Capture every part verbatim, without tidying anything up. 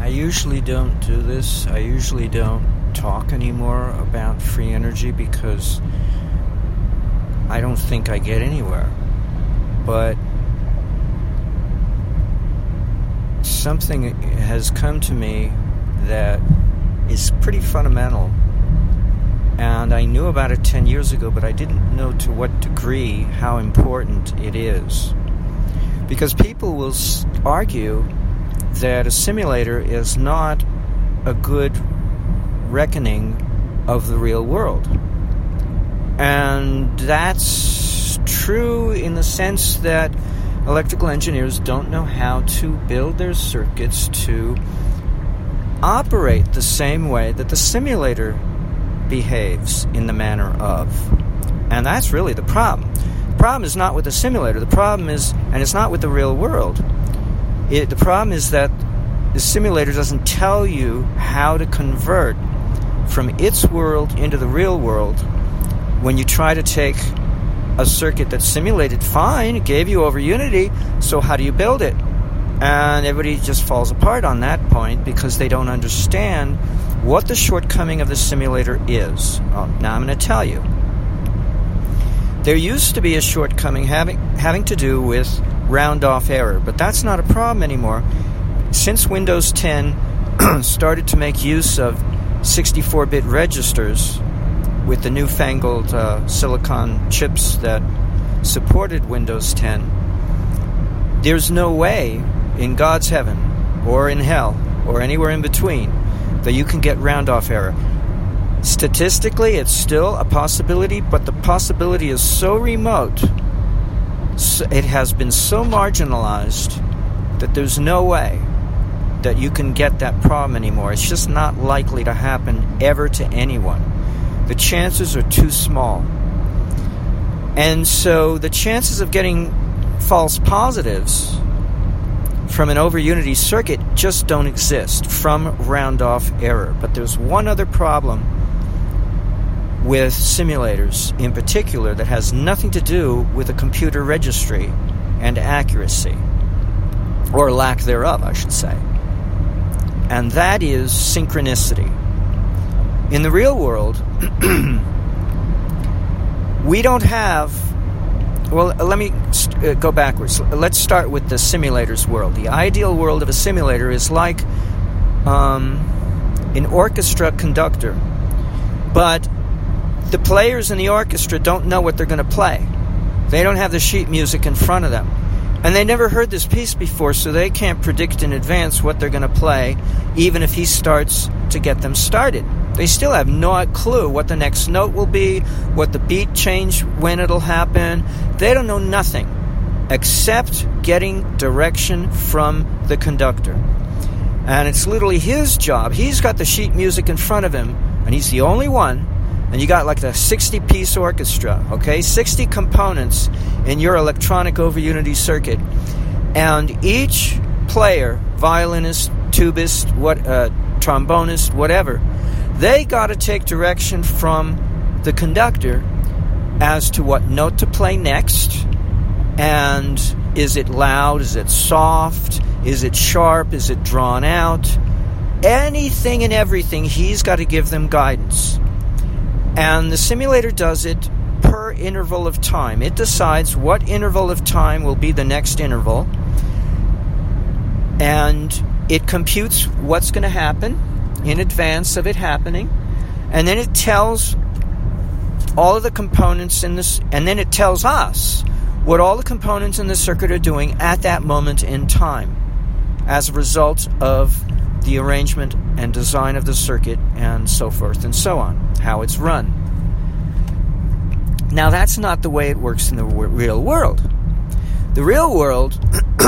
I usually don't do this. I usually don't talk anymore about free energy because I don't think I get anywhere. But something has come to me that is pretty fundamental. And I knew about it ten years ago, but I didn't know to what degree how important it is. Because people will argue that a simulator is not a good reckoning of the real world. And that's true in the sense that electrical engineers don't know how to build their circuits to operate the same way that the simulator behaves in the manner of. And that's really the problem. The problem is not with the simulator. The problem is, and it's not with the real world. It, the problem is that the simulator doesn't tell you how to convert from its world into the real world when you try to take a circuit that's simulated fine, it gave you over unity, so how do you build it? And everybody just falls apart on that point because they don't understand what the shortcoming of the simulator is. Oh, now I'm going to tell you. There used to be a shortcoming having having to do with round-off error, but that's not a problem anymore. Since Windows ten started to make use of sixty-four bit registers with the newfangled uh, silicon chips that supported Windows ten, there's no way in God's heaven or in hell or anywhere in between that you can get round-off error. Statistically, it's still a possibility, but the possibility is so remote, so it has been so marginalized that there's no way that you can get that problem anymore. It's just not likely to happen ever to anyone. The chances are too small. And so the chances of getting false positives from an over-unity circuit just don't exist from round-off error. But there's one other problem with simulators in particular that has nothing to do with a computer registry and accuracy, or lack thereof, I should say. And that is synchronicity. In the real world, we don't have... Well, let me st- go backwards. Let's start with the simulator's world. The ideal world of a simulator is like um, an orchestra conductor. But the players in the orchestra don't know what they're going to play. They don't have the sheet music in front of them. And they never heard this piece before, so they can't predict in advance what they're going to play, even if he starts to get them started. They still have no clue what the next note will be, what the beat change, when it'll happen. They don't know nothing except getting direction from the conductor. And it's literally his job. He's got the sheet music in front of him, and he's the only one. And you got like the sixty-piece orchestra, okay? sixty components in your electronic over-unity circuit. And each player, violinist, tubist, what, uh, trombonist, whatever, they got to take direction from the conductor as to what note to play next. And is it loud? Is it soft? Is it sharp? Is it drawn out? Anything and everything, he's got to give them guidance. And the simulator does it per interval of time. It decides what interval of time will be the next interval. And it computes what's going to happen in advance of it happening. And then it tells all of the components in this, and then it tells us what all the components in the circuit are doing at that moment in time as a result of the arrangement and design of the circuit and so forth and so on, how it's run. Now, that's not the way it works in the w- real world. The real world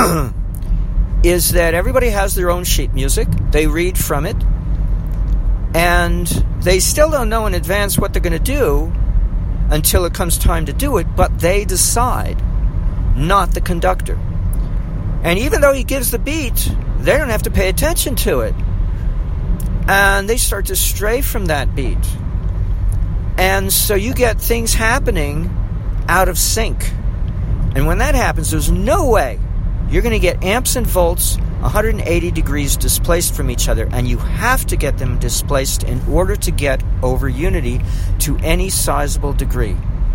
is that everybody has their own sheet music. They read from it. And they still don't know in advance what they're going to do until it comes time to do it, but they decide, not the conductor. And even though he gives the beat, they don't have to pay attention to it. And they start to stray from that beat. And so you get things happening out of sync. And when that happens, there's no way you're going to get amps and volts one hundred eighty degrees displaced from each other, and you have to get them displaced in order to get over unity to any sizable degree,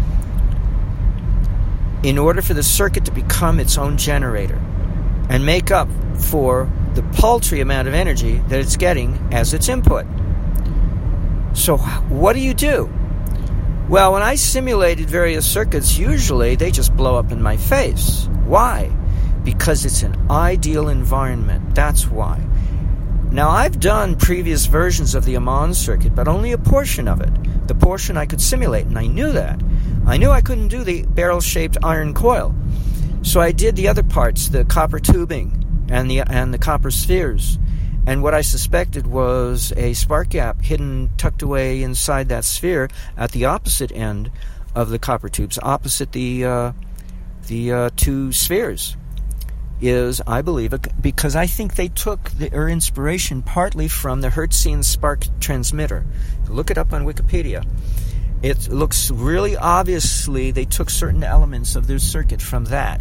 in order for the circuit to become its own generator and make up for the paltry amount of energy that it's getting as its input. So what do you do? Well, when I simulated various circuits, usually they just blow up in my face. Why? Because it's an ideal environment. That's why. Now, I've done previous versions of the Amon circuit, but only a portion of it. The portion I could simulate, and I knew that. I knew I couldn't do the barrel-shaped iron coil. So I did the other parts, the copper tubing and the and the copper spheres. And what I suspected was a spark gap hidden, tucked away inside that sphere at the opposite end of the copper tubes, opposite the uh, the uh, two spheres, is, I believe, because I think they took their inspiration partly from the Hertzian spark transmitter. Look it up on Wikipedia. It looks really obviously they took certain elements of their circuit from that.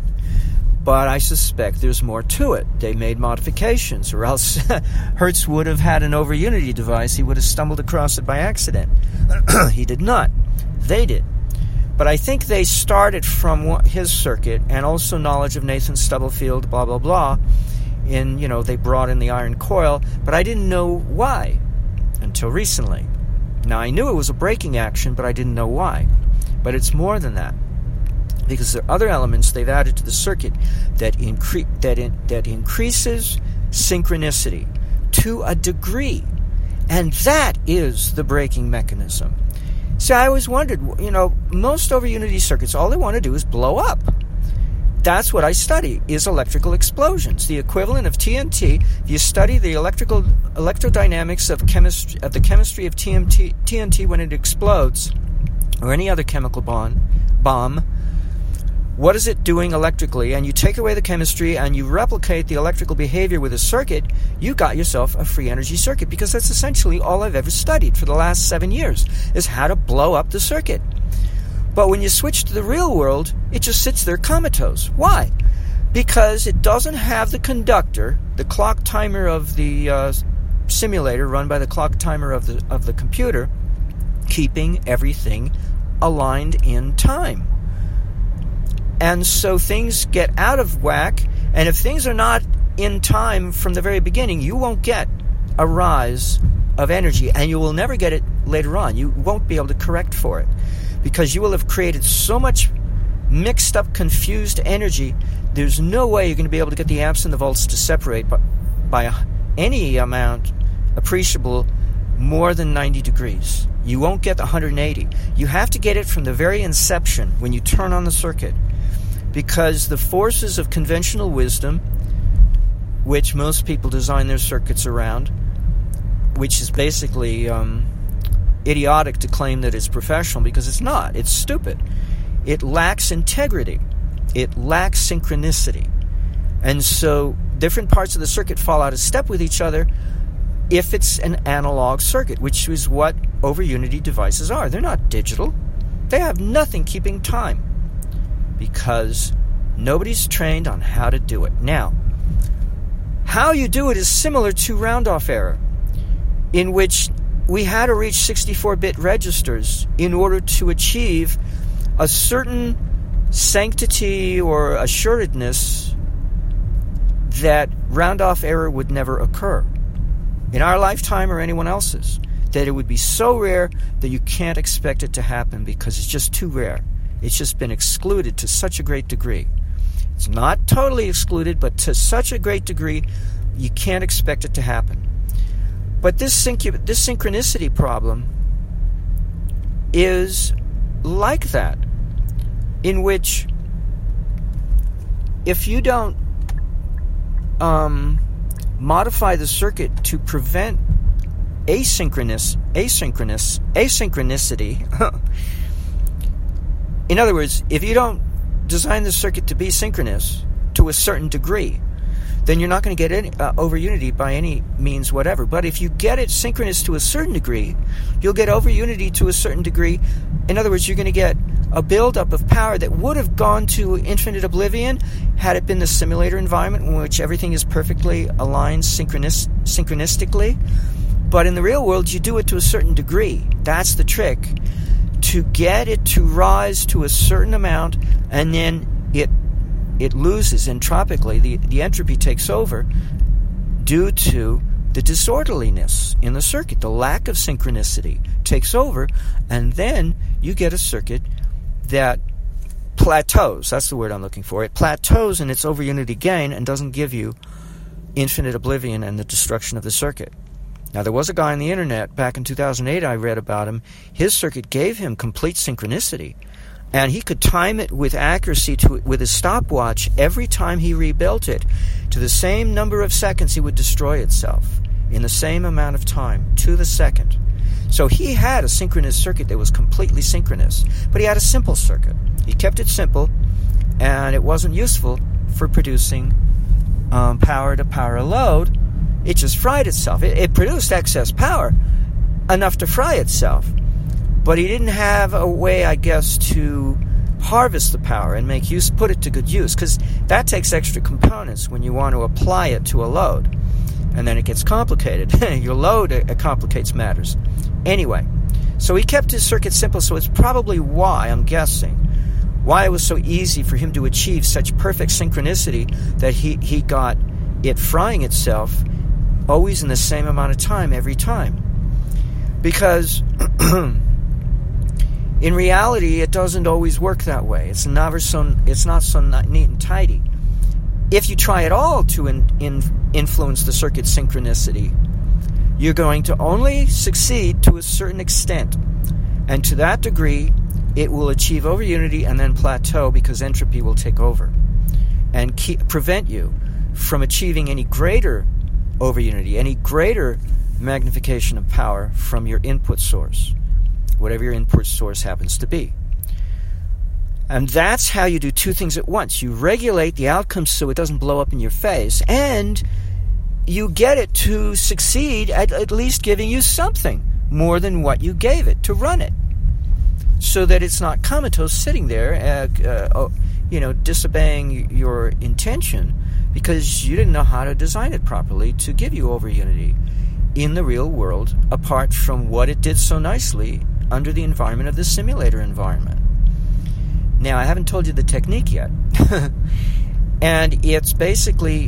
But I suspect there's more to it. They made modifications, or else Hertz would have had an over-unity device. He would have stumbled across it by accident. He did not. They did. But I think they started from his circuit and also knowledge of Nathan Stubblefield, blah, blah, blah. And, you know, they brought in the iron coil, but I didn't know why until recently. Now, I knew it was a braking action, but I didn't know why. But it's more than that, because there are other elements they've added to the circuit that, incre- that, in- that increases synchronicity to a degree. And that is the braking mechanism. See, I always wondered, you know, most over-unity circuits, all they want to do is blow up. That's what I study, is electrical explosions. The equivalent of T N T, if you study the electrical electrodynamics of chemistry, of the chemistry of T N T, T N T when it explodes, or any other chemical bond, bomb, what is it doing electrically? And you take away the chemistry and you replicate the electrical behavior with a circuit, you got yourself a free energy circuit, because that's essentially all I've ever studied for the last seven years, is how to blow up the circuit. But when you switch to the real world, it just sits there comatose. Why? Because it doesn't have the conductor, the clock timer of the uh, simulator run by the clock timer of the of the computer, keeping everything aligned in time. And so things get out of whack, and if things are not in time from the very beginning, you won't get a rise of energy, and you will never get it later on. You won't be able to correct for it, because you will have created so much mixed up, confused energy. There's no way you're going to be able to get the amps and the volts to separate by, by any amount appreciable more than ninety degrees. You won't get the one hundred eighty. You have to get it from the very inception when you turn on the circuit, because the forces of conventional wisdom, which most people design their circuits around, which is basically um, idiotic to claim that it's professional, because it's not. It's stupid. It lacks integrity. It lacks synchronicity. And so different parts of the circuit fall out of step with each other if it's an analog circuit, which is what over-unity devices are. They're not digital. They have nothing keeping time, because nobody's trained on how to do it. Now, how you do it is similar to round-off error, in which we had to reach sixty-four bit registers in order to achieve a certain sanctity or assuredness that round-off error would never occur in our lifetime or anyone else's, that it would be so rare that you can't expect it to happen, because it's just too rare. It's just been excluded to such a great degree. It's not totally excluded, but to such a great degree, you can't expect it to happen. But this synch- this synchronicity problem is like that, in which if you don't um, modify the circuit to prevent asynchronous, asynchronous, asynchronicity, in other words, if you don't design the circuit to be synchronous to a certain degree, then you're not going to get any, uh, over unity by any means whatever. But if you get it synchronous to a certain degree, you'll get over unity to a certain degree. In other words, you're going to get a buildup of power that would have gone to infinite oblivion had it been the simulator environment in which everything is perfectly aligned synchronis- synchronistically. But in the real world, you do it to a certain degree. That's the trick. To get it to rise to a certain amount, and then it it loses entropically. The, the entropy takes over due to the disorderliness in the circuit. The lack of synchronicity takes over, and then you get a circuit that plateaus. That's the word I'm looking for. It plateaus in its over-unity gain and doesn't give you infinite oblivion and the destruction of the circuit. Now, there was a guy on the internet back in two thousand eight, I read about him. His circuit gave him complete synchronicity, and he could time it with accuracy to with his stopwatch every time he rebuilt it. To the same number of seconds, it would destroy itself in the same amount of time, to the second. So he had a synchronous circuit that was completely synchronous, but he had a simple circuit. He kept it simple, and it wasn't useful for producing um, power to power a load. It just fried itself. It, it produced excess power, enough to fry itself. But he didn't have a way, I guess, to harvest the power and make use, put it to good use, because that takes extra components when you want to apply it to a load. And then it gets complicated. Your load uh, complicates matters. Anyway, so he kept his circuit simple, so it's probably why, I'm guessing, why it was so easy for him to achieve such perfect synchronicity that he, he got it frying itself always in the same amount of time every time. Because in reality, it doesn't always work that way. It's never so, it's not so neat and tidy. If you try at all to in, in, influence the circuit synchronicity, you're going to only succeed to a certain extent. And to that degree, it will achieve over-unity and then plateau because entropy will take over and keep, prevent you from achieving any greater over-unity, any greater magnification of power from your input source, whatever your input source happens to be. And that's how you do two things at once. You regulate the outcome so it doesn't blow up in your face, and you get it to succeed at at least giving you something more than what you gave it to run it, so that it's not comatose sitting there, uh, uh, you know, disobeying your intention because you didn't know how to design it properly to give you over-unity in the real world, apart from what it did so nicely under the environment of the simulator environment. Now, I haven't told you the technique yet. And it's basically,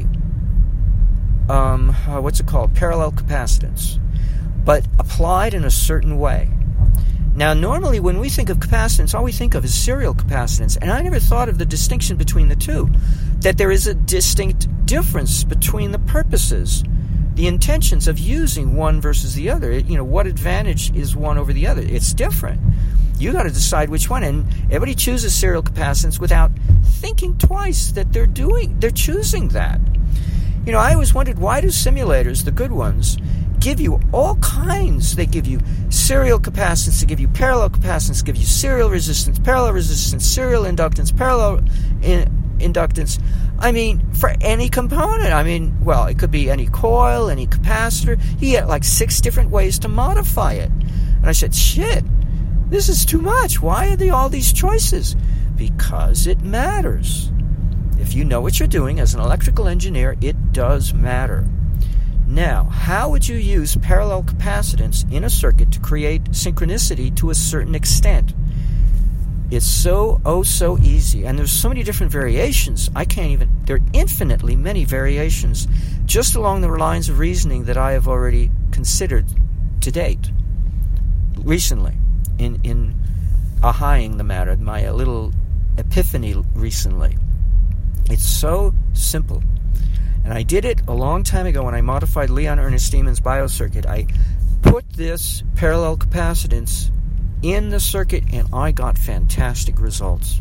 um, uh, what's it called? Parallel capacitance, but applied in a certain way. Now, normally when we think of capacitance, all we think of is serial capacitance, and I never thought of the distinction between the two, that there is a distinct difference between the purposes, the intentions of using one versus the other. It, you know, what advantage is one over the other? It's different. You got to decide which one, and everybody chooses serial capacitance without thinking twice that they're doing, they're choosing that. You know, I always wondered, why do simulators, the good ones, give you all kinds? They give you serial capacitance, they give you parallel capacitance, give you serial resistance, parallel resistance, serial inductance, parallel in, inductance. I mean, for any component. I mean, well, it could be any coil, any capacitor. You get like six different ways to modify it. And I said, shit, this is too much. Why are there all these choices? Because it matters. If you know what you're doing as an electrical engineer, it does matter. Now, how would you use parallel capacitance in a circuit to create synchronicity to a certain extent? It's so, oh, so easy. And there's so many different variations. I can't even, there are infinitely many variations just along the lines of reasoning that I have already considered to date, recently, in, in ahaying the matter, my little epiphany recently. It's so simple. And I did it a long time ago when I modified Leon Ernest Siemens' biocircuit. I put this parallel capacitance in the circuit, and I got fantastic results.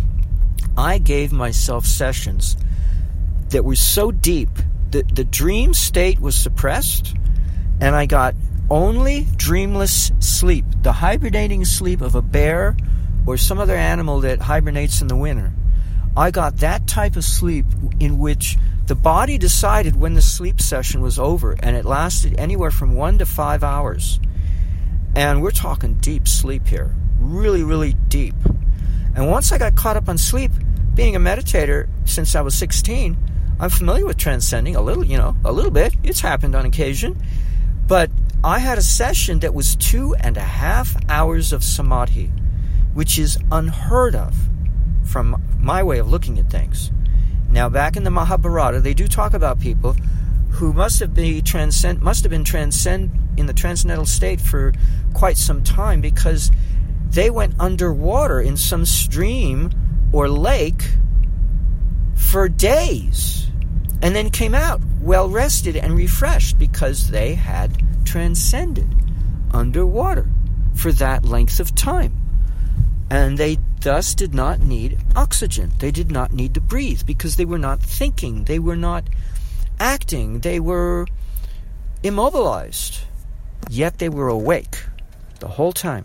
I gave myself sessions that were so deep that the dream state was suppressed, and I got only dreamless sleep, the hibernating sleep of a bear or some other animal that hibernates in the winter. I got that type of sleep in which the body decided when the sleep session was over, and it lasted anywhere from one to five hours. And we're talking deep sleep here. Really, really deep. And once I got caught up on sleep, being a meditator since I was sixteen, I'm familiar with transcending a little, you know, a little bit. It's happened on occasion. But I had a session that was two and a half hours of samadhi, which is unheard of from my way of looking at things. Now, back in the Mahabharata, they do talk about people who must have been transcend, must have been transcend in the transcendental state for quite some time, because they went underwater in some stream or lake for days, and then came out well rested and refreshed because they had transcended underwater for that length of time. And they thus did not need oxygen. They did not need to breathe because they were not thinking. They were not acting. They were immobilized. Yet they were awake the whole time.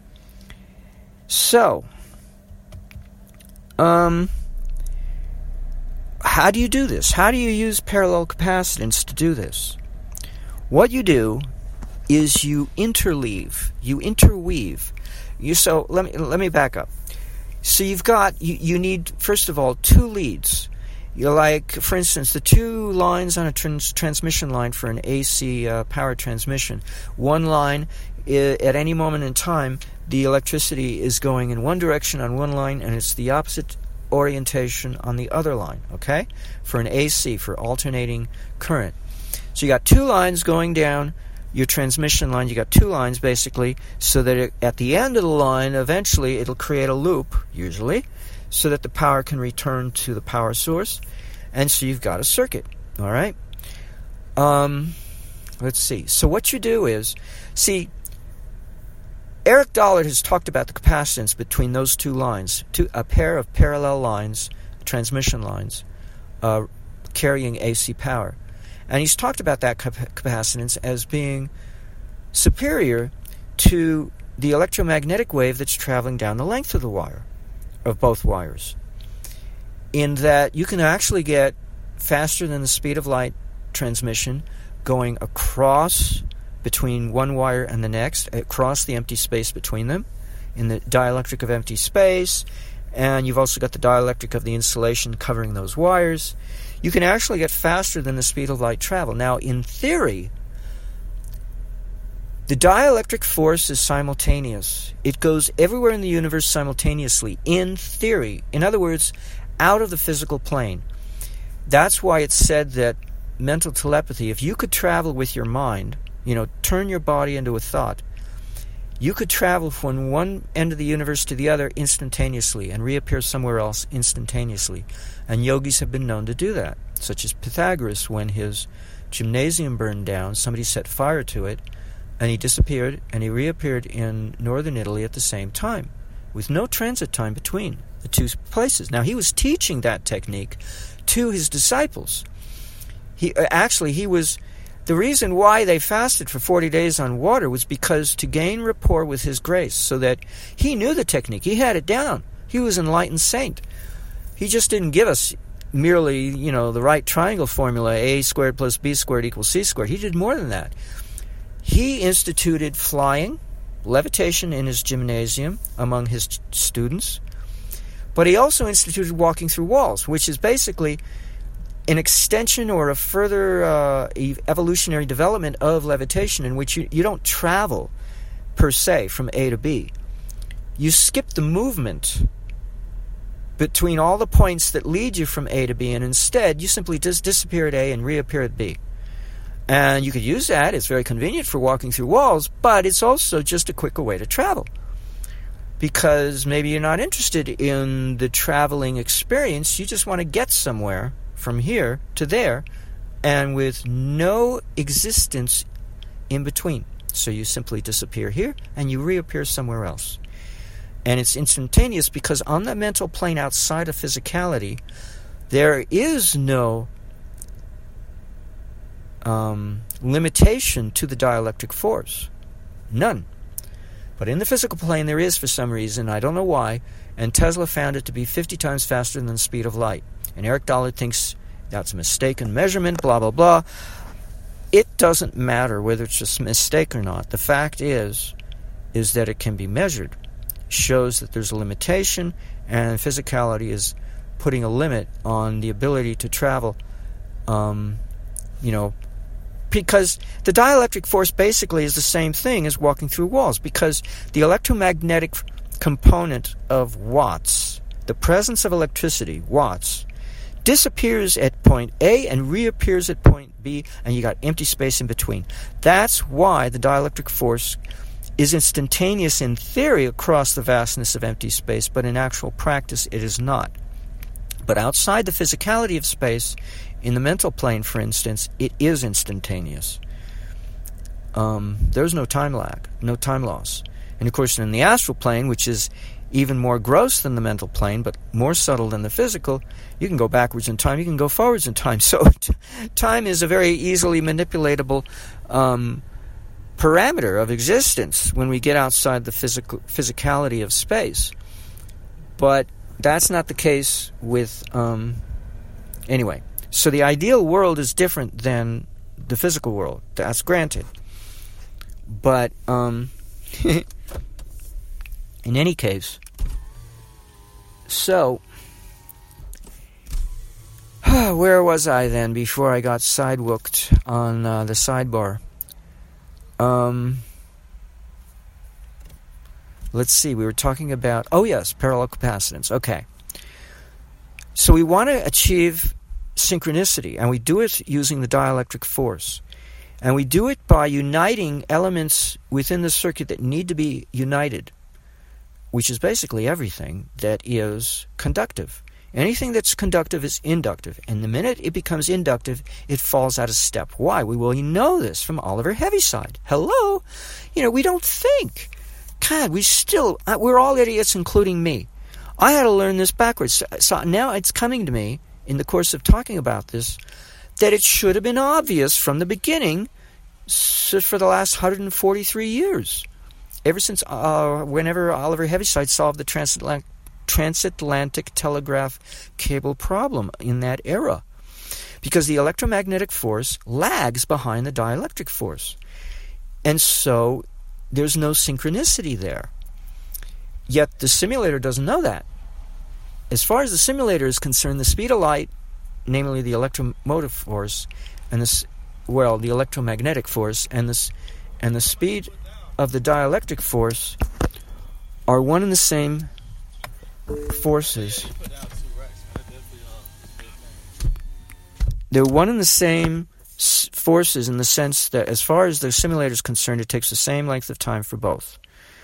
So, um, how do you do this? How do you use parallel capacitance to do this? What you do is you interleave, you interweave. You so let me let me back up. So you've got you, you need first of all two leads. You're like, for instance, the two lines on a trans- transmission line for an A C uh, power transmission. One line, I- at any moment in time, the electricity is going in one direction on one line, and it's the opposite orientation on the other line. Okay, for an A C, for alternating current. So you got two lines going down your transmission line. You got two lines basically, so that it, at the end of the line, eventually it'll create a loop, usually, so that the power can return to the power source, and so you've got a circuit. All right. Um, let's see. So what you do is, see, Eric Dollard has talked about the capacitance between those two lines, two, a pair of parallel lines, transmission lines, uh, carrying A C power. And he's talked about that capacitance as being superior to the electromagnetic wave that's traveling down the length of the wire, of both wires, in that you can actually get faster than the speed of light transmission going across between one wire and the next, across the empty space between them, in the dielectric of empty space, and you've also got the dielectric of the insulation covering those wires. You can actually get faster than the speed of light travel. Now, in theory, the dielectric force is simultaneous. It goes everywhere in the universe simultaneously, in theory. In other words, out of the physical plane. That's why it's said that mental telepathy, if you could travel with your mind, you know, turn your body into a thought, you could travel from one end of the universe to the other instantaneously and reappear somewhere else instantaneously. And yogis have been known to do that, such as Pythagoras. When his gymnasium burned down, somebody set fire to it, and he disappeared, and he reappeared in northern Italy at the same time, with no transit time between the two places. Now, he was teaching that technique to his disciples. He uh, actually, he was... The reason why they fasted for forty days on water was because to gain rapport with his grace, so that he knew the technique. He had it down. He was an enlightened saint. He just didn't give us merely, you know, the right triangle formula, A squared plus B squared equals C squared. He did more than that. He instituted flying, levitation in his gymnasium among his students, but he also instituted walking through walls, which is basically an extension or a further uh, evolutionary development of levitation, in which you, you don't travel per se from A to B. You skip the movement between all the points that lead you from A to B, and instead you simply just disappear at A and reappear at B. And you could use that. It's very convenient for walking through walls, but it's also just a quicker way to travel, because maybe you're not interested in the traveling experience. You just want to get somewhere from here to there, and with no existence in between. So you simply disappear here, and you reappear somewhere else. And it's instantaneous, because on the mental plane outside of physicality, there is no um, limitation to the dielectric force. None. But in the physical plane, there is, for some reason. I don't know why. And Tesla found it to be fifty times faster than the speed of light. And Eric Dollard thinks that's a mistaken measurement, blah, blah, blah. It doesn't matter whether it's just a mistake or not. The fact is, is that it can be measured. Shows that there's a limitation, and physicality is putting a limit on the ability to travel, um, you know, because the dielectric force basically is the same thing as walking through walls, because the electromagnetic component of watts, the presence of electricity, watts, disappears at point A and reappears at point B, and you got empty space in between. That's why the dielectric force is instantaneous in theory across the vastness of empty space, but in actual practice it is not. But outside the physicality of space, in the mental plane, for instance, it is instantaneous. Um, there's no time lag, no time loss. And of course, in the astral plane, which is even more gross than the mental plane, but more subtle than the physical, you can go backwards in time, you can go forwards in time. So t- time is a very easily manipulatable um, parameter of existence when we get outside the physical physicality of space. But that's not the case with... Um, anyway, so the ideal world is different than the physical world. That's granted. But um, in any case, so where was I then before I got sidewalked on uh, the sidebar? Um, let's see, we were talking about, oh yes, parallel capacitance. Okay. So we want to achieve synchronicity, and we do it using the dielectric force. And we do it by uniting elements within the circuit that need to be united, which is basically everything that is conductive. Anything that's conductive is inductive, and the minute it becomes inductive, it falls out of step. Why? We well, you know this from Oliver Heaviside. Hello? You know, we don't think. God, we still, we're all idiots, including me. I had to learn this backwards. So now it's coming to me, in the course of talking about this, that it should have been obvious from the beginning for the last one hundred forty-three years. Ever since uh, whenever Oliver Heaviside solved the transatlantic, transatlantic telegraph cable problem in that era. Because the electromagnetic force lags behind the dielectric force. And so there's no synchronicity there. Yet the simulator doesn't know that. As far as the simulator is concerned, the speed of light, namely the electromotive force, and this, well, the electromagnetic force, and this, and the speed of the dielectric force are one and the same forces. They're one and the same forces in the sense that, as far as the simulator is concerned, it takes the same length of time for both.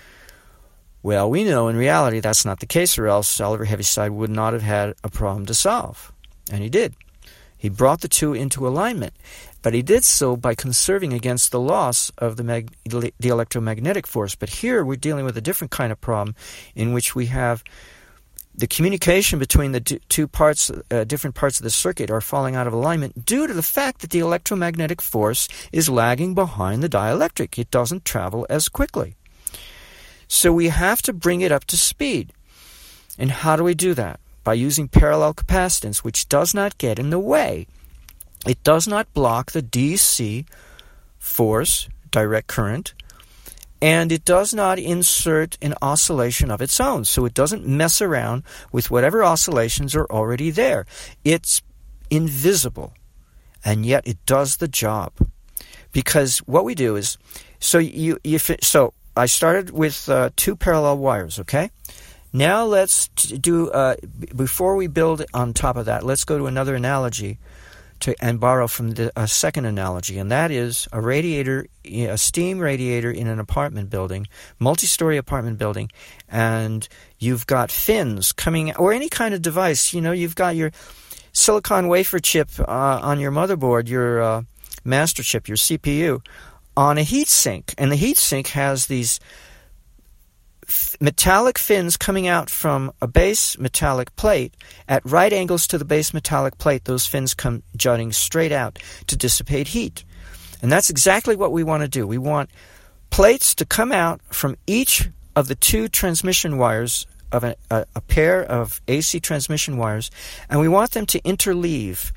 Well, we know in reality that's not the case, or else Oliver Heaviside would not have had a problem to solve. And he did. He brought the two into alignment. But he did so by conserving against the loss of the, mag- the electromagnetic force. But here we're dealing with a different kind of problem in which we have the communication between the two parts, uh, different parts of the circuit are falling out of alignment due to the fact that the electromagnetic force is lagging behind the dielectric. It doesn't travel as quickly. So we have to bring it up to speed. And how do we do that? By using parallel capacitance, which does not get in the way. It does not block the D C force, direct current, and it does not insert an oscillation of its own. So it doesn't mess around with whatever oscillations are already there. It's invisible, and yet it does the job. Because what we do is, so you, you so I started with uh, two parallel wires, okay? Now let's do, uh, before we build on top of that, let's go to another analogy to and borrow from the, a second analogy, and that is a radiator, a steam radiator in an apartment building, multi-story apartment building, and you've got fins coming, or any kind of device, you know, you've got your silicon wafer chip uh, on your motherboard, your uh, master chip, your C P U, on a heat sink, and the heat sink has these metallic fins coming out from a base metallic plate at right angles to the base metallic plate. Those fins come jutting straight out to dissipate heat. And that's exactly what we want to do. We want plates to come out from each of the two transmission wires of a, a, a pair of A C transmission wires, and we want them to interleave,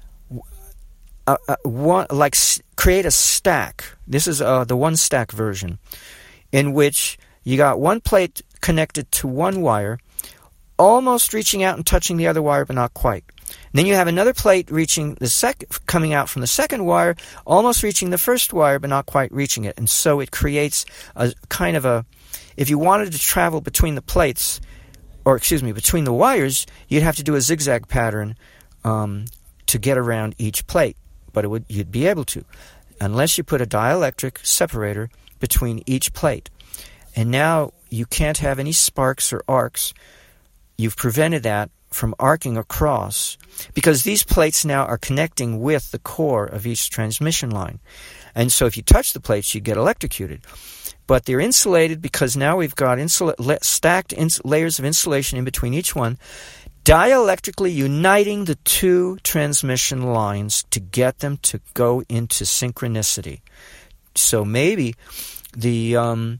uh, uh, one, like s- create a stack. This is uh, the one stack version, in which you got one plate connected to one wire, almost reaching out and touching the other wire, but not quite. And then you have another plate reaching the sec- coming out from the second wire, almost reaching the first wire, but not quite reaching it. And so it creates a kind of a, if you wanted to travel between the plates, or excuse me, between the wires, you'd have to do a zigzag pattern um, to get around each plate. But it would, you'd be able to, unless you put a dielectric separator between each plate. And now you can't have any sparks or arcs. You've prevented that from arcing across, because these plates now are connecting with the core of each transmission line. And so if you touch the plates, you get electrocuted. But they're insulated because now we've got insula- le- stacked ins- layers of insulation in between each one, dielectrically uniting the two transmission lines to get them to go into synchronicity. So maybe the um,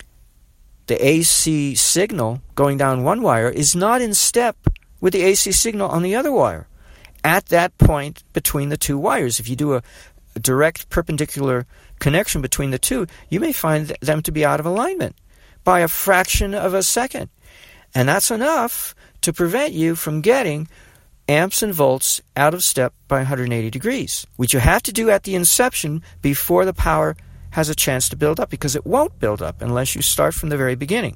the A C signal going down one wire is not in step with the A C signal on the other wire at that point between the two wires. If you do a, a direct perpendicular connection between the two, you may find th- them to be out of alignment by a fraction of a second. And that's enough to prevent you from getting amps and volts out of step by one hundred eighty degrees, which you have to do at the inception before the power has a chance to build up, because it won't build up unless you start from the very beginning.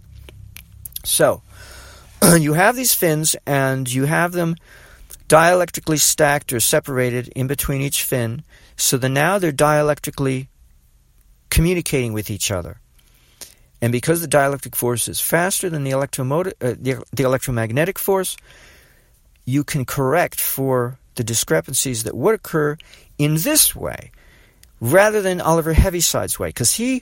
So, you have these fins, and you have them dielectrically stacked or separated in between each fin, so that now they're dielectrically communicating with each other. And because the dielectric force is faster than the, electromotive, uh, the, the electromagnetic force, you can correct for the discrepancies that would occur in this way, rather than Oliver Heaviside's way, because he,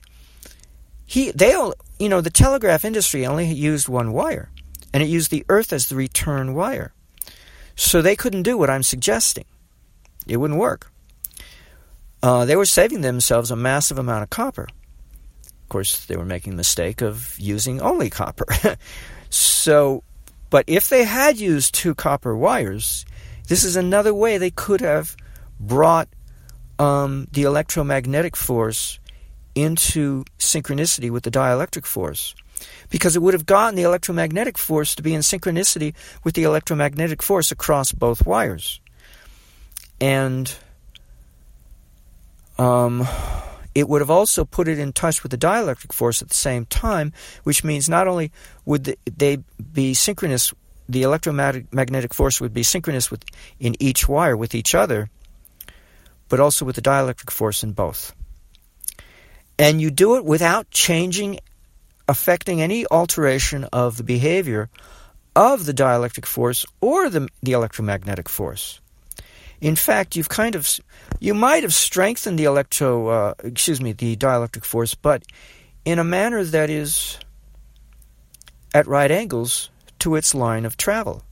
he, they all, you know, the telegraph industry only used one wire. And it used the earth as the return wire. So they couldn't do what I'm suggesting. It wouldn't work. Uh, they were saving themselves a massive amount of copper. Of course, they were making the mistake of using only copper. So, but if they had used two copper wires, this is another way they could have brought um, the electromagnetic force into synchronicity with the dielectric force. Because it would have gotten the electromagnetic force to be in synchronicity with the electromagnetic force across both wires. And um, it would have also put it in touch with the dielectric force at the same time, which means not only would the, they be synchronous, the electromagnetic force would be synchronous with in each wire with each other, but also with the dielectric force in both. And you do it without changing affecting any alteration of the behavior of the dielectric force or the, the electromagnetic force. In fact, you've kind of, you might have strengthened the electro, uh, excuse me, the dielectric force, but in a manner that is at right angles to its line of travel.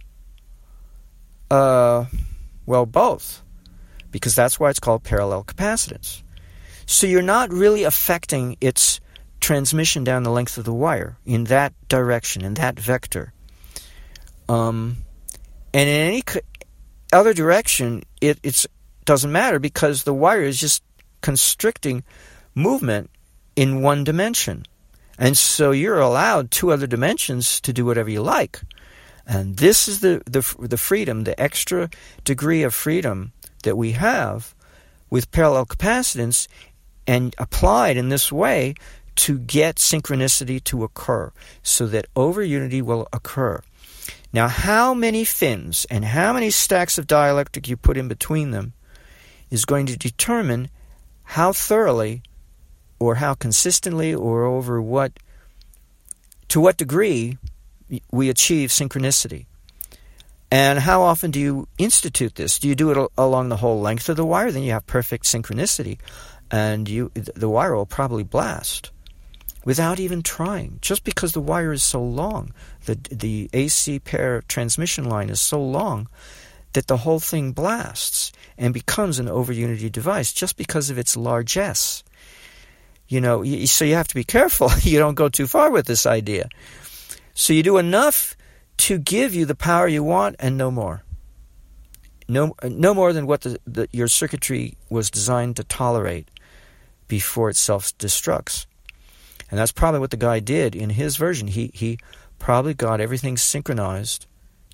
Uh, well, both, because that's why it's called parallel capacitance. So you're not really affecting its transmission down the length of the wire in that direction, in that vector. Um, and in any co- other direction, it it's, doesn't matter, because the wire is just constricting movement in one dimension. And so you're allowed two other dimensions to do whatever you like. And this is the, the, the freedom, the extra degree of freedom that we have with parallel capacitance, and applied in this way to get synchronicity to occur, so that over-unity will occur. Now, how many fins and how many stacks of dielectric you put in between them is going to determine how thoroughly or how consistently or over what, to what degree we achieve synchronicity. And how often do you institute this? Do you do it along the whole length of the wire? Then you have perfect synchronicity, and you the wire will probably blast without even trying, just because the wire is so long. The, the A C pair transmission line is so long that the whole thing blasts and becomes an over-unity device just because of its largesse. You know, so you have to be careful you don't go too far with this idea. So you do enough to give you the power you want and no more. No, no more than what the, the, your circuitry was designed to tolerate before it self-destructs. And that's probably what the guy did in his version. He he probably got everything synchronized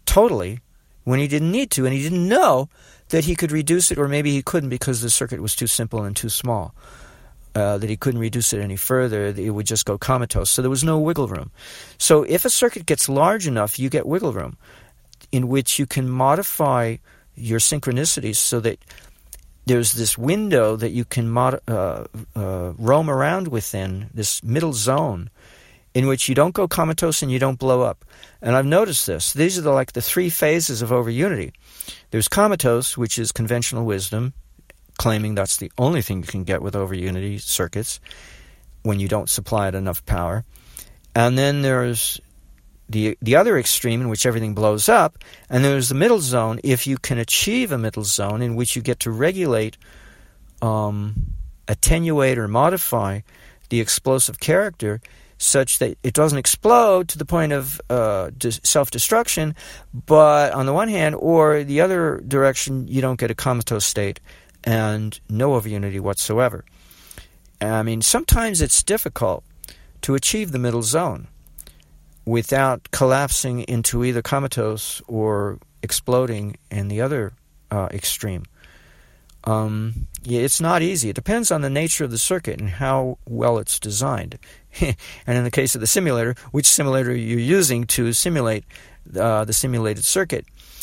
totally when he didn't need to, and he didn't know that he could reduce it, or maybe he couldn't because the circuit was too simple and too small, uh, that he couldn't reduce it any further. It would just go comatose. So there was no wiggle room. So if a circuit gets large enough, you get wiggle room in which you can modify your synchronicities so that there's this window that you can mod- uh, uh, roam around within, this middle zone, in which you don't go comatose and you don't blow up. And I've noticed this. These are the, like the three phases of over-unity. There's comatose, which is conventional wisdom, claiming that's the only thing you can get with over-unity circuits when you don't supply it enough power. And then there's the the other extreme in which everything blows up, and there's the middle zone, if you can achieve a middle zone in which you get to regulate, um, attenuate, or modify the explosive character such that it doesn't explode to the point of uh, self-destruction, but on the one hand, or the other direction, you don't get a comatose state and no over-unity whatsoever. I mean, sometimes it's difficult to achieve the middle zone without collapsing into either comatose or exploding in the other uh, extreme. Um, yeah, it's not easy. It depends on the nature of the circuit and how well it's designed. And in the case of the simulator, which simulator you're using to simulate uh, the simulated circuit.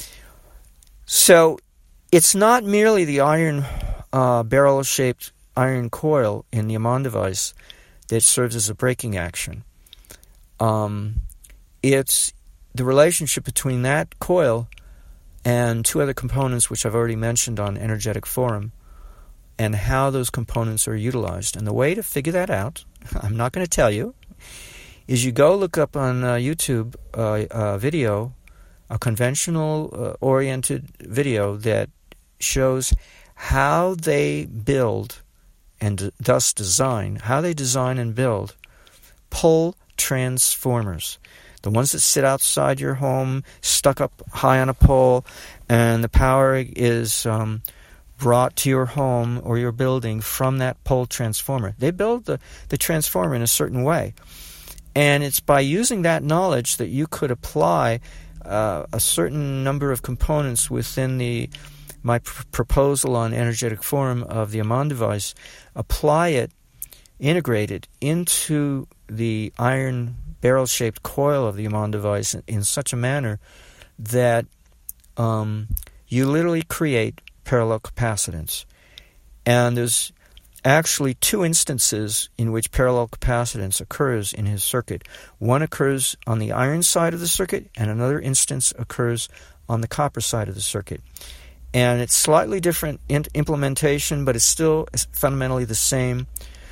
So it's not merely the iron uh, barrel-shaped iron coil in the Amon device that serves as a braking action. Um, it's the relationship between that coil and two other components which I've already mentioned on Energetic Forum, and how those components are utilized. And the way to figure that out, I'm not going to tell you, is you go look up on uh, YouTube uh, a video, a conventional-oriented uh, video that shows how they build and d- thus design, how they design and build pole transformers. The ones that sit outside your home, stuck up high on a pole, and the power is um, brought to your home or your building from that pole transformer. They build the, the transformer in a certain way. And it's by using that knowledge that you could apply uh, a certain number of components within the my pr- proposal on Energetic Forum of the Amon device, apply it, integrate it into the iron barrel-shaped coil of the Amon device in, in such a manner that um, you literally create parallel capacitance. And there's actually two instances in which parallel capacitance occurs in his circuit. One occurs on the iron side of the circuit, and another instance occurs on the copper side of the circuit. And it's slightly different in implementation, but it's still fundamentally the same.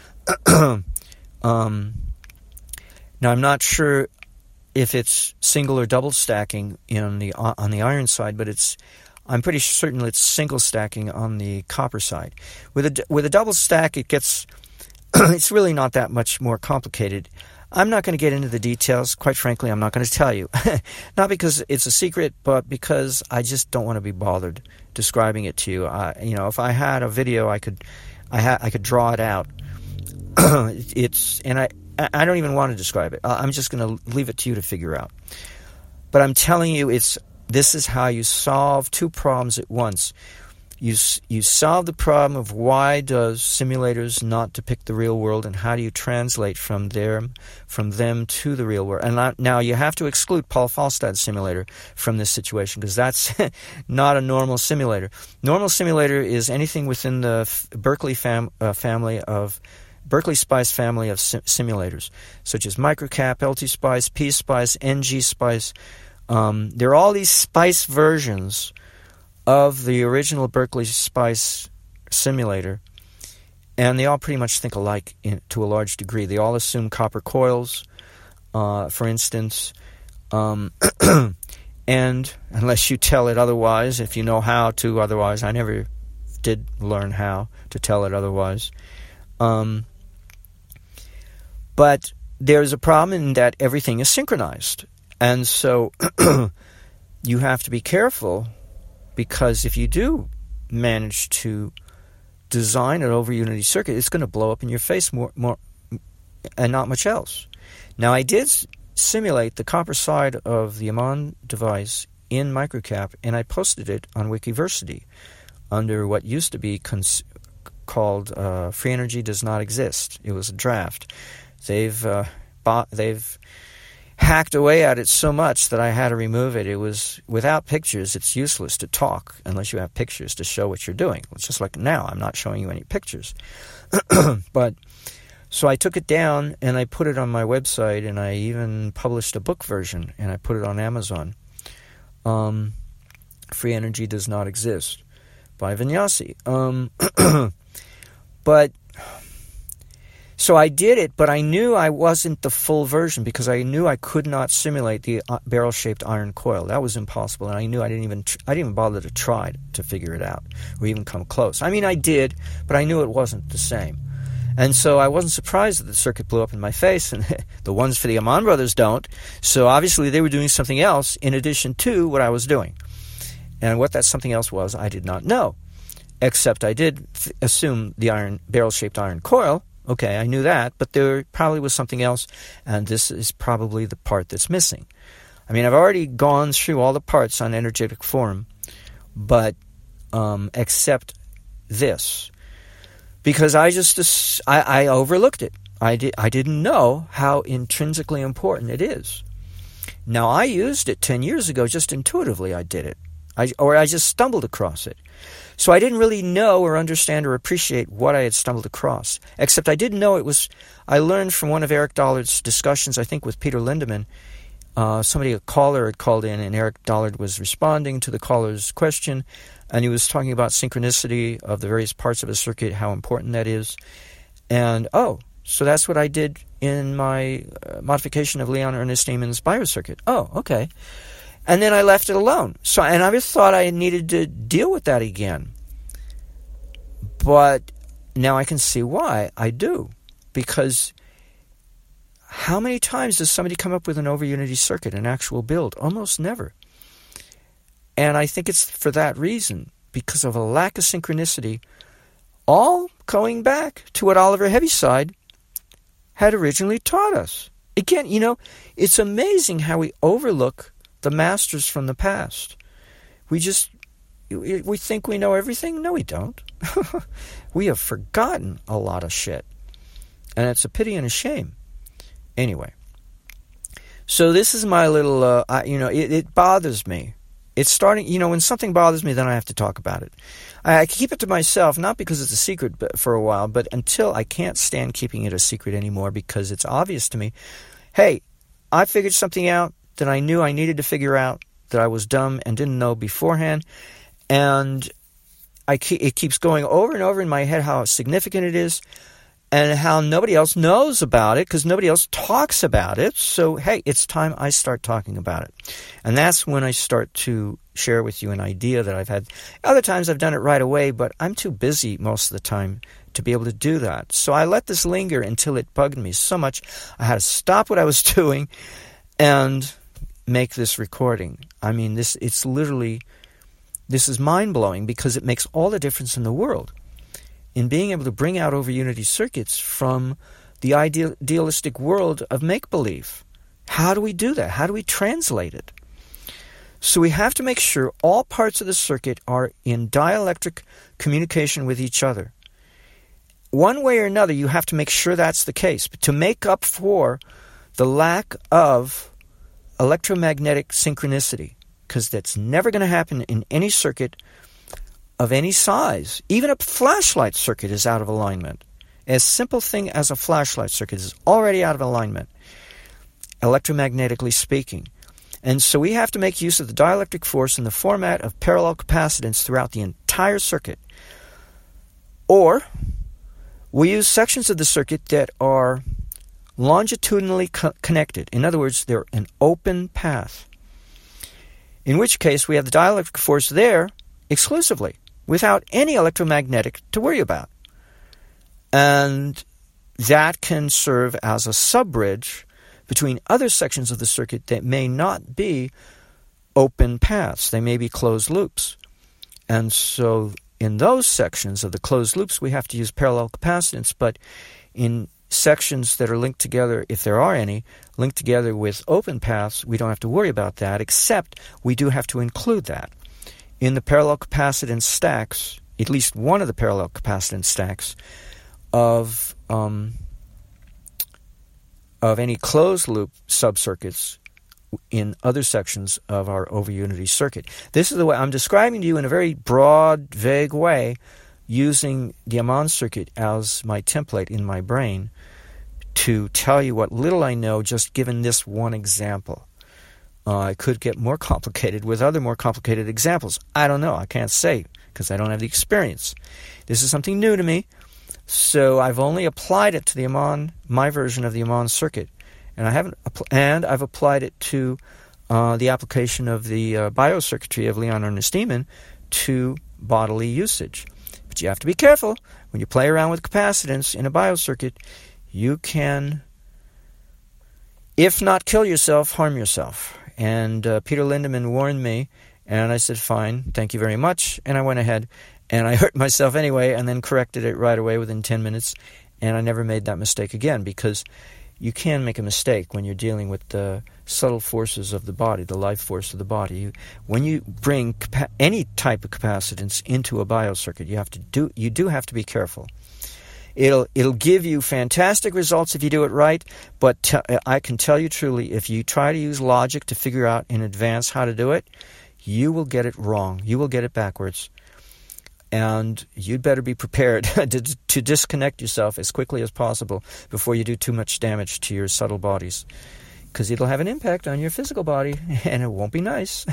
um, now, I'm not sure if it's single or double stacking in the on the iron side, but it's I'm pretty certain it's single stacking on the copper side. With a with a double stack, it gets it's really not that much more complicated. I'm not going to get into the details. Quite frankly, I'm not going to tell you. Not because it's a secret, but because I just don't want to be bothered describing it to you. Uh, you know, if I had a video, I could, I ha- I could draw it out. it's and I I don't even want to describe it. I'm just going to leave it to you to figure out. But I'm telling you, it's this is how you solve two problems at once. You you solve the problem of why does simulators not depict the real world, and how do you translate from there, from them to the real world? And I, now you have to exclude Paul Falstad's simulator from this situation, because that's not a normal simulator. Normal simulator is anything within the F- Berkeley fam, uh, family of Berkeley Spice family of sim- simulators, such as Microcap, L T Spice, P Spice, N G Spice. Um, there are all these Spice versions of the original Berkeley Spice simulator, and they all pretty much think alike in, to a large degree. They all assume copper coils, uh, for instance, um, and unless you tell it otherwise, if you know how to otherwise, I never did learn how to tell it otherwise. Um, but there's a problem in that everything is synchronized, and so you have to be careful. Because if you do manage to design an over-unity circuit, it's going to blow up in your face more, more, and not much else. Now, I did simulate the copper side of the Amon device in Microcap, and I posted it on Wikiversity under what used to be cons- called uh, Free Energy Does Not Exist. It was a draft. They've uh, bought, they've hacked away at it so much that I had to remove it. It was, without pictures, it's useless to talk unless you have pictures to show what you're doing. It's just like now, I'm not showing you any pictures. But, so I took it down and I put it on my website, and I even published a book version, and I put it on Amazon. Um, Free Energy Does Not Exist by Vinyasi. Um, but... So I did it, but I knew I wasn't the full version because I knew I could not simulate the uh, barrel-shaped iron coil. That was impossible, and I knew I didn't even tr- I didn't even bother to try to figure it out or even come close. I mean, I did, but I knew it wasn't the same. And so I wasn't surprised that the circuit blew up in my face, and the ones for the Amon brothers don't. So obviously they were doing something else in addition to what I was doing. And what that something else was, I did not know, except I did f- assume the iron barrel-shaped iron coil. Okay, I knew that, but there probably was something else, and this is probably the part that's missing. I mean, I've already gone through all the parts on Energetic Forum, but um, except this, because I just I, I overlooked it. I did I didn't know how intrinsically important it is. Now, I used it ten years ago just intuitively. I did it, I, or I just stumbled across it. So I didn't really know or understand or appreciate what I had stumbled across, except I did know it was, I learned from one of Eric Dollard's discussions, I think with Peter Lindemann, uh, somebody, a caller had called in, and Eric Dollard was responding to the caller's question, and he was talking about synchronicity of the various parts of a circuit, how important that is. And, oh, so that's what I did in my uh, modification of Leon Ernest Neyman's biocircuit. Oh, okay. And then I left it alone. So, and I just thought I needed to deal with that again. But now I can see why I do. Because how many times does somebody come up with an over-unity circuit, an actual build? Almost never. And I think it's for that reason, because of a lack of synchronicity, all going back to what Oliver Heaviside had originally taught us. Again, you know, it's amazing how we overlook the masters from the past. We just, we think we know everything. No, we don't. We have forgotten a lot of shit. And it's a pity and a shame. Anyway. So this is my little, uh, I, you know, it, it bothers me. It's starting, you know, when something bothers me, then I have to talk about it. I, I keep it to myself, not because it's a secret but for a while, but until I can't stand keeping it a secret anymore, because it's obvious to me, hey, I figured something out that I knew I needed to figure out, that I was dumb and didn't know beforehand, and I keep, it keeps going over and over in my head how significant it is, and how nobody else knows about it, because nobody else talks about it. So, hey, it's time I start talking about it. And that's when I start to share with you an idea that I've had. Other times I've done it right away, but I'm too busy most of the time to be able to do that. So I let this linger until it bugged me so much I had to stop what I was doing and make this recording. I mean, this it's literally, this is mind-blowing, because it makes all the difference in the world in being able to bring out over-unity circuits from the ideal, idealistic world of make-believe. How do we do that? How do we translate it? So we have to make sure all parts of the circuit are in dielectric communication with each other. One way or another, you have to make sure that's the case. But to make up for the lack of electromagnetic synchronicity, because that's never going to happen in any circuit of any size. Even a flashlight circuit is out of alignment. As simple thing as a flashlight circuit is already out of alignment, electromagnetically speaking. And so we have to make use of the dielectric force in the format of parallel capacitance throughout the entire circuit. Or we use sections of the circuit that are longitudinally co- connected. In other words, they're an open path. In which case we have the dielectric force there exclusively, without any electromagnetic to worry about. And that can serve as a sub-bridge between other sections of the circuit that may not be open paths. They may be closed loops. And so in those sections of the closed loops, we have to use parallel capacitance, but in sections that are linked together, if there are any, linked together with open paths, we don't have to worry about that, except we do have to include that. In the parallel capacitance stacks, at least one of the parallel capacitance stacks of um, of any closed-loop subcircuits in other sections of our over-unity circuit. This is the way I'm describing to you in a very broad, vague way, using the Amon circuit as my template in my brain to tell you what little I know just given this one example. Uh, it could get more complicated with other more complicated examples. I don't know. I can't say because I don't have the experience. This is something new to me, so I've only applied it to the Amon, my version of the Amon circuit, and I haven't. And I've applied it to uh, the application of the uh, biocircuitry of Leon Ernest Eman to bodily usage. But you have to be careful when you play around with capacitance in a biocircuit. You can, if not kill yourself, harm yourself. And uh, Peter Lindemann warned me, and I said, fine, thank you very much. And I went ahead, and I hurt myself anyway, and then corrected it right away within ten minutes. And I never made that mistake again, because you can make a mistake when you're dealing with the subtle forces of the body, the life force of the body. You, when you bring capa- any type of capacitance into a biocircuit, you have to do you do have to be careful. It'll it'll give you fantastic results if you do it right, but t- I can tell you truly, if you try to use logic to figure out in advance how to do it, you will get it wrong. You will get it backwards. And you'd better be prepared to, to disconnect yourself as quickly as possible before you do too much damage to your subtle bodies, because it'll have an impact on your physical body, and it won't be nice.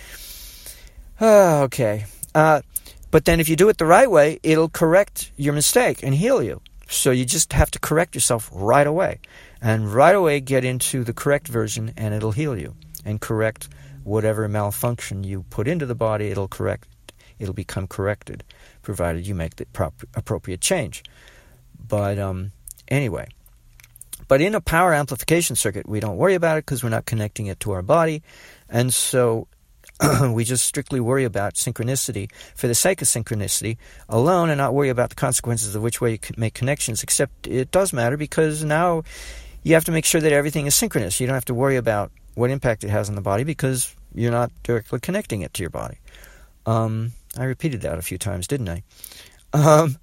Okay. Uh, but then if you do it the right way, it'll correct your mistake and heal you. So you just have to correct yourself right away. And right away get into the correct version, and it'll heal you. And correct whatever malfunction you put into the body, it'll correct. It'll become corrected, provided you make the prop- appropriate change. But um, anyway, but in a power amplification circuit, we don't worry about it because we're not connecting it to our body. And so we just strictly worry about synchronicity for the sake of synchronicity alone, and not worry about the consequences of which way you make connections, except it does matter because now you have to make sure that everything is synchronous. You don't have to worry about what impact it has on the body because you're not directly connecting it to your body. Um, I repeated that a few times, didn't I? Um,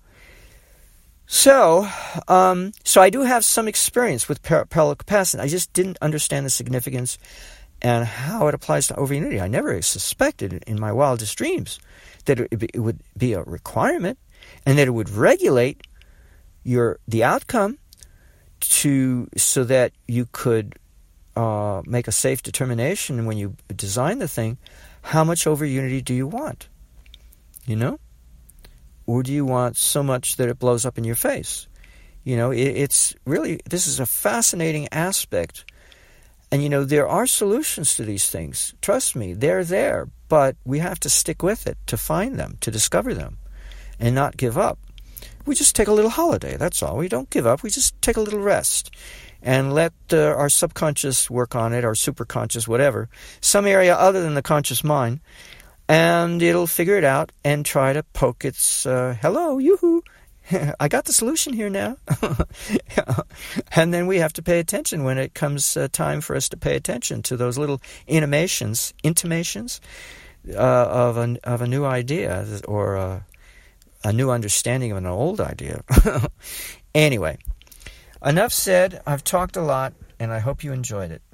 so, um, so I do have some experience with par- parallel capacitance. I just didn't understand the significance and how it applies to over-unity. I never suspected in my wildest dreams that it, it would be a requirement and that it would regulate your the outcome to so that you could uh, make a safe determination when you design the thing. How much over-unity do you want? You know? Or do you want so much that it blows up in your face? You know, it, it's really, this is a fascinating aspect. And, you know, there are solutions to these things. Trust me, they're there. But we have to stick with it to find them, to discover them, and not give up. We just take a little holiday, that's all. We don't give up. We just take a little rest and let uh, our subconscious work on it, our superconscious, whatever, some area other than the conscious mind, and it'll figure it out and try to poke its, uh, hello, yoo-hoo, I got the solution here now. And then we have to pay attention when it comes uh, time for us to pay attention to those little intimations, intimations uh, of, a, of a new idea or a, a new understanding of an old idea. Anyway. Enough said. I've talked a lot, and I hope you enjoyed it.